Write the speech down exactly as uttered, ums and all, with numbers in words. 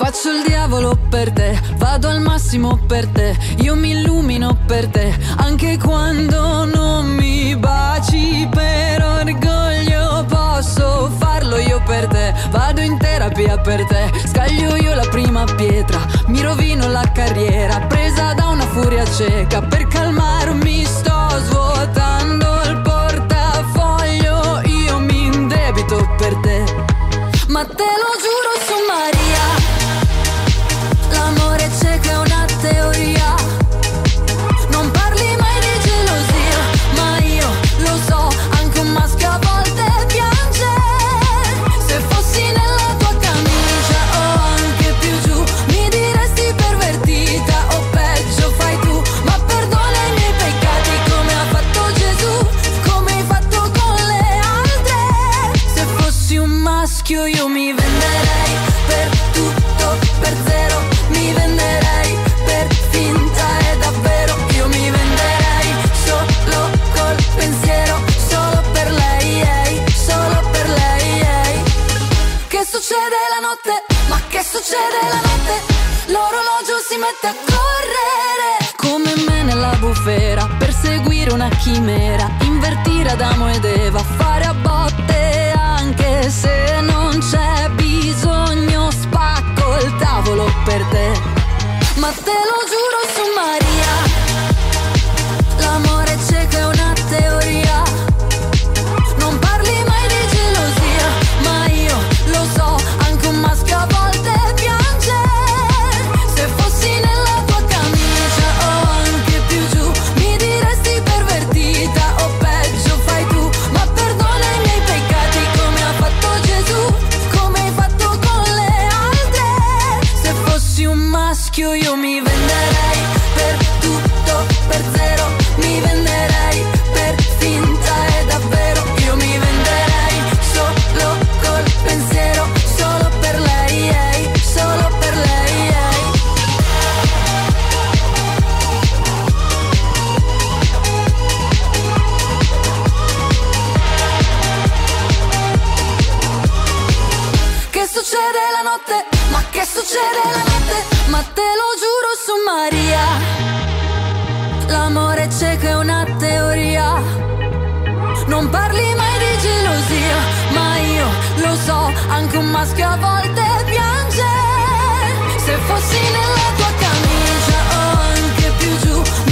Faccio il diavolo per te, vado al massimo per te, io mi illumino per te, anche quando non mi baci. Per orgoglio posso farlo io per te, vado in terapia per te, scaglio io la prima pietra, mi rovino la carriera, presa da una furia cieca, per calmarmi sto svuotando il portafoglio, io mi indebito per te, ma te lo giuro su Maria, l'amore cieco è una teoria, non parli mai di gelosia, ma io lo so, anche un maschio a volte piange, se fossi nella tua camicia o anche più giù, mi diresti pervertita o peggio fai tu, ma perdona i miei peccati come ha fatto Gesù, come hai fatto con le altre, se fossi un maschio io mi venderei per tutto, per zero, mi venderei per finta e davvero, io mi venderei solo col pensiero, solo per lei, ehi, solo per lei, ehi. Che succede la notte? Ma che succede la notte? L'orologio si mette a correre come me nella bufera, perseguire una chimera, invertire Adamo ed Eva, fare a botte anche se non c'è bisogno, spacco il tavolo per te, ma te lo giuro su Maria, l'amore cieco è una teoria, non parli mai di gelosia, ma io lo so, anche un maschio a volte piange, se fossi nella tua camicia o anche più giù, mi diresti pervertita o peggio fai tu, ma perdona i miei peccati come ha fatto Gesù, come hai fatto con le altre, se fossi un maschio io mi venderei per tutto, per zero, mi venderei per finta e davvero, io mi venderei solo col pensiero, solo per lei, ehi, solo per lei, ehi. Che succede la notte? Ma che succede la notte? Ma te lo giuro su Maria, l'amore cieco è una teoria, non parli mai di gelosia, ma io lo so, anche un maschio a volte piange, se fossi nella tua camicia o anche più giù,